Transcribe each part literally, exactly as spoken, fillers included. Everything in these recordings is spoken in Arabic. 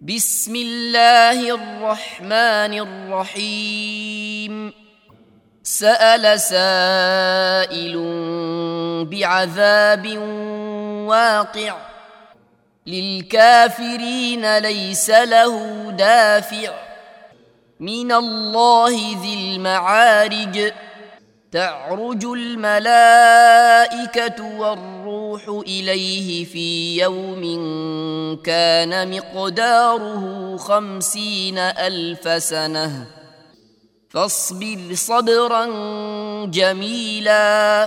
بسم الله الرحمن الرحيم. سأل سائل بعذاب واقع للكافرين ليس له دافع من الله ذي المعارج. تعرج الملائكة والروح إليه في يوم كان مقداره خمسين ألف سنة فاصبر صبرا جميلا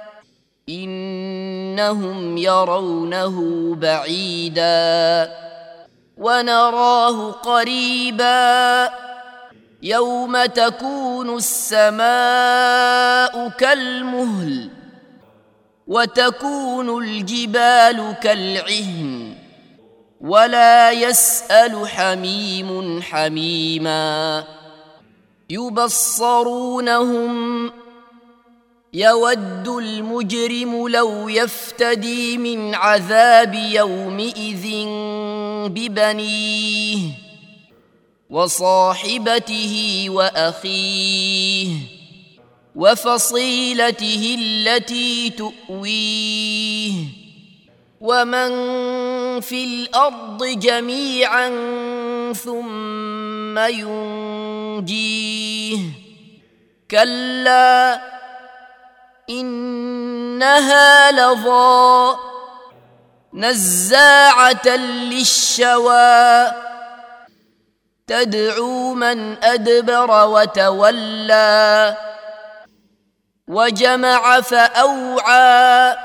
إنهم يرونه بعيدا ونراه قريبا يوم تكون السماء كالمهل وتكون الجبال كالعهن ولا يسأل حميم حميما. يبصرونهم يود المجرم لو يفتدي من عذاب يومئذ ببنيه وصاحبته وأخيه وفصيلته التي تؤويه ومن في الأرض جميعا ثم ينجيه. كلا إنها لظى نزاعة للشوى تدعو من أدبر وتولى وجمع فأوعى.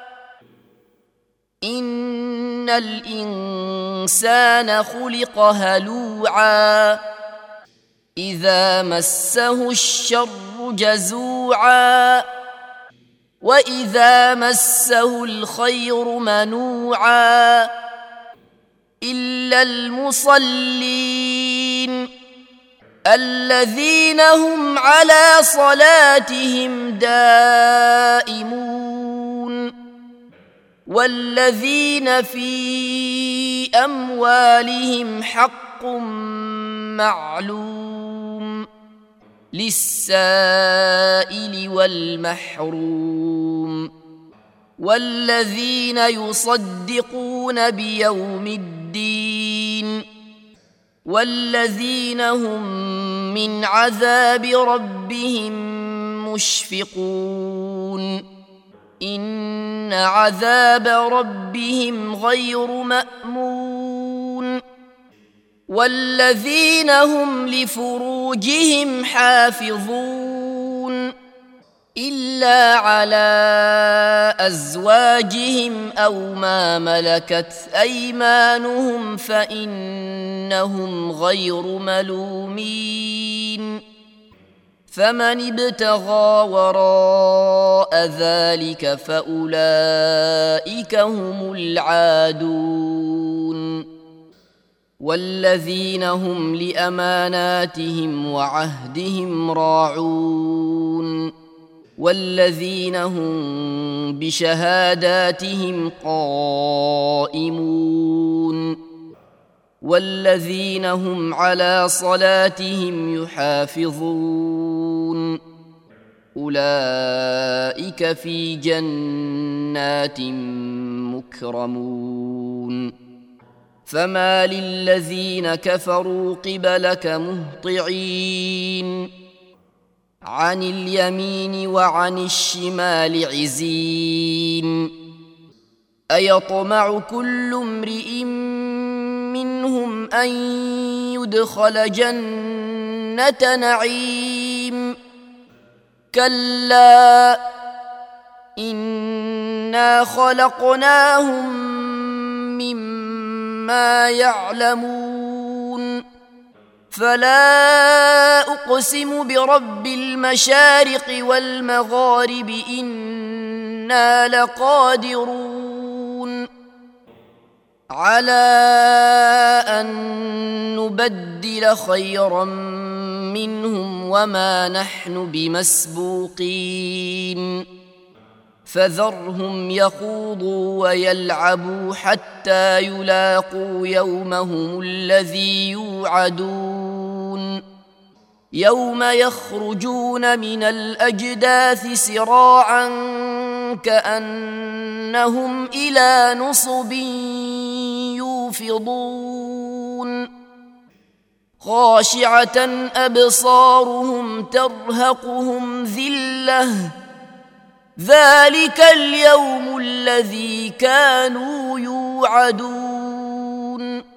إن الإنسان خلق هلوعا إذا مسه الشر جزوعا وإذا مسه الخير منوعا إلا المصلين الذين هم على صلاتهم دائمون والذين في أموالهم حق معلوم للسائل والمحروم والذين يصدقون بيوم الدين والذين هم من عذاب ربهم مشفقون. إن عذاب ربهم غير مأمون والذين هم لفروجهم حافظون إلا على أزواجهم أو ما ملكت أيمانهم فإنهم غير ملومين. فمن ابتغى وراء ذلك فأولئك هم العادون والذين هم لأماناتهم وعهدهم راعون والذين هم بشهاداتهم قائمون والذين هم على صلاتهم يحافظون أولئك في جنات مكرمون. فما للذين كفروا قبلك مهطعين عن اليمين وعن الشمال عزين. أيطمع كل امرئ منهم أن يدخل جنة نعيم كلا إنا خلقناهم مما يعلمون. فلا أقسم برب المشارق والمغارب إنا لقادرون على أن نبدل خيرا منهم وما نحن بمسبوقين فذرهم يخوضوا ويلعبوا حتى يلاقوا يومهم الذي يوعدون يوم يخرجون من الأجداث سراعا كأنهم إلى نصب يوفضون خاشعة أبصارهم ترهقهم ذلة ذلك اليوم الذي كانوا يوعدون